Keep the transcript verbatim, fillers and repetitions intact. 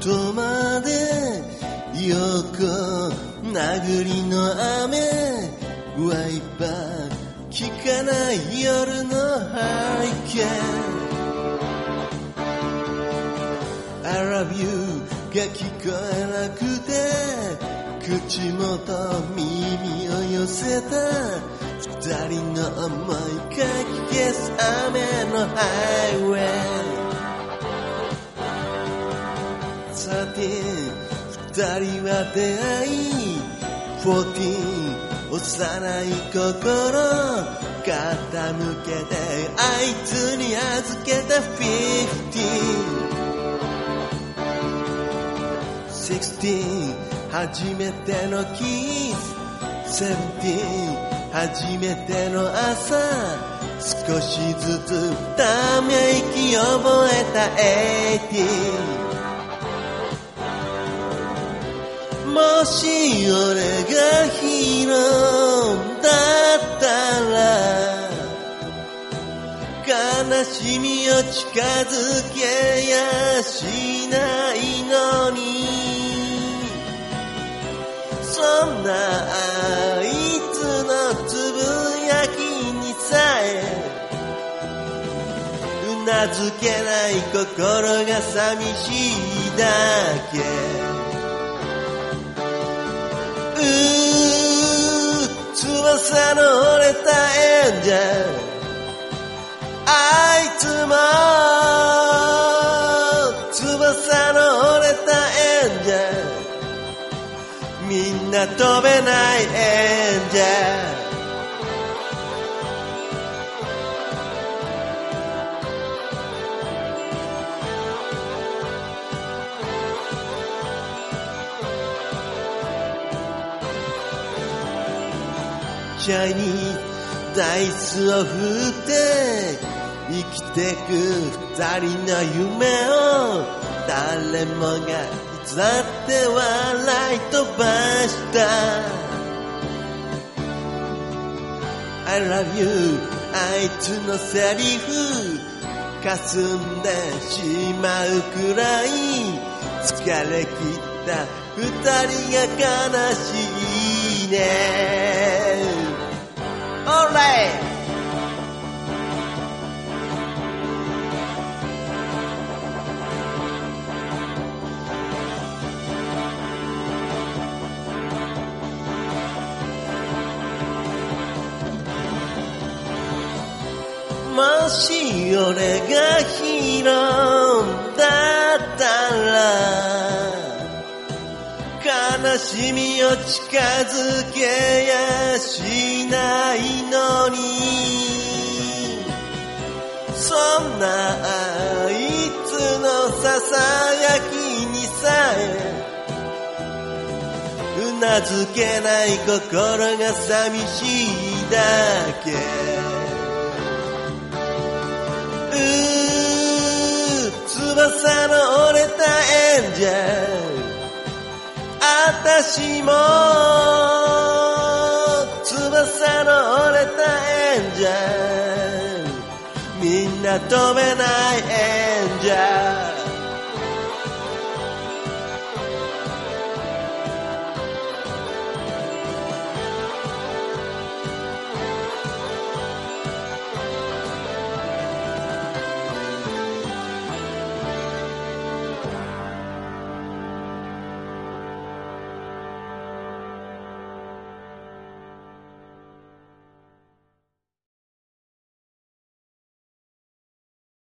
元まで横殴りの雨ワイパー効かない夜のハリケーン I love you が聞こえなくて口元耳を寄せた二人の思いかき消す雨のハイウェイさて二人は出会いじゅうよん幼い心傾けてあいつに預けたじゅうご じゅうろく初めてのキスじゅうなな初めての朝少しずつため息覚えたじゅうはちもし俺がヒーローだったら悲しみを近づけやしないのにそんなあいつのつぶやきにさえうなずけない心が寂しいだけうー翼の折れたエンジェルあいつも翼の折れたエンジェルみんな飛べないエンジェルシャイニーダイスを振って生きてく二人の夢を誰もがいつだって笑い飛ばした I love you あいつのセリフ霞んでしまうくらい疲れ切った二人が悲しいねオーライもし俺がヒーローだったら悲しみを近づけやしないのにそんなあいつのささやきにさえうなずけない心が寂しいだけうー翼の折れたエンジェルあたしも翼の折れたエンジェルみんな飛べないエンジェル